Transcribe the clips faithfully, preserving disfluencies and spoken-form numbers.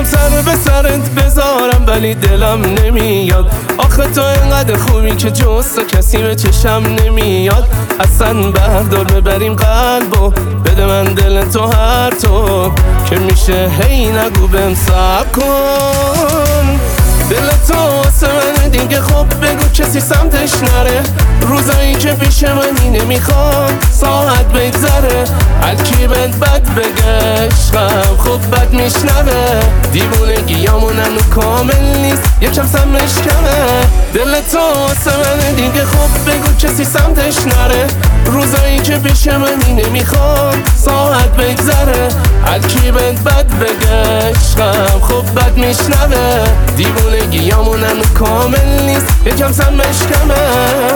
میخوام سر به سرت بذارم ولی دلم نمیاد. آخه تو اینقدر خوبی که جز تو کسی به چشم نمیاد. اصلا بردار ببریم قلبو بده من دل تو هر تو که میشه هی نگو بهم صبر کن. دل تو واسه من دیگه خب بگو کسی سمتش نره. روزایی که پیش منی نمیخوام ساعت بگذره. هر کی بد بد بگه عشقم خب بد میشنوه. دیوونگیامون هنو کامل نیست یکم سمش کمه. دل تو واسه من دیگه خب بگو کسی سمتش نره. روزایی که پیش منی نمیخوام ساعت بگذره. هر کی بد بد بگه عشقم خب بد میشنوه. دیوونگیامون هنو کامل نیست یکم سمش کمه.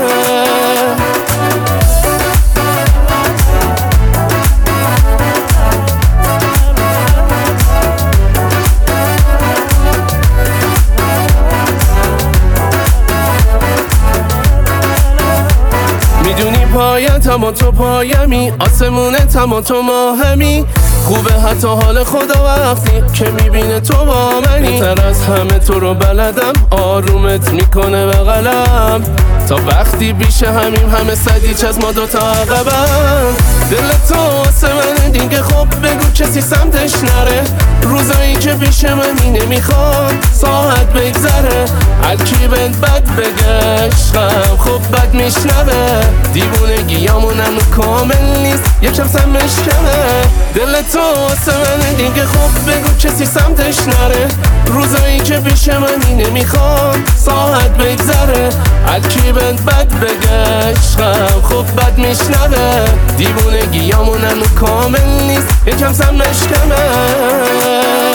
میدونی پایتم و تو پایمی، آسمونتم و تو ماهمی. خوبه حتی حال خدا وقتی که میبینه تو با منی. بهتر از همه تو رو بلدم آرومت میکنه بغلم. تا وقتی بیش همیم همه صدیچ از ما دوتا عقبم. دل تو واسه من دیگه خب بگو کسی سمتش نره. روزایی که پیش منی نمیخوام ساعت بگذره. هر کی بد بد بگه عشقم خب بد میشنوه. دیوونگیامون هنو کامل نیست یکم سمش کمه. دل تو واسه من دیگه خب بگو کسی سمتش نره. روزایی که پیش منی نمیخوام ساعت بگذره. هر کی بد بد بگه عشقم خب بد میشنوه. دیوونگیامون هنو کامل نیست یکم سمش کمه.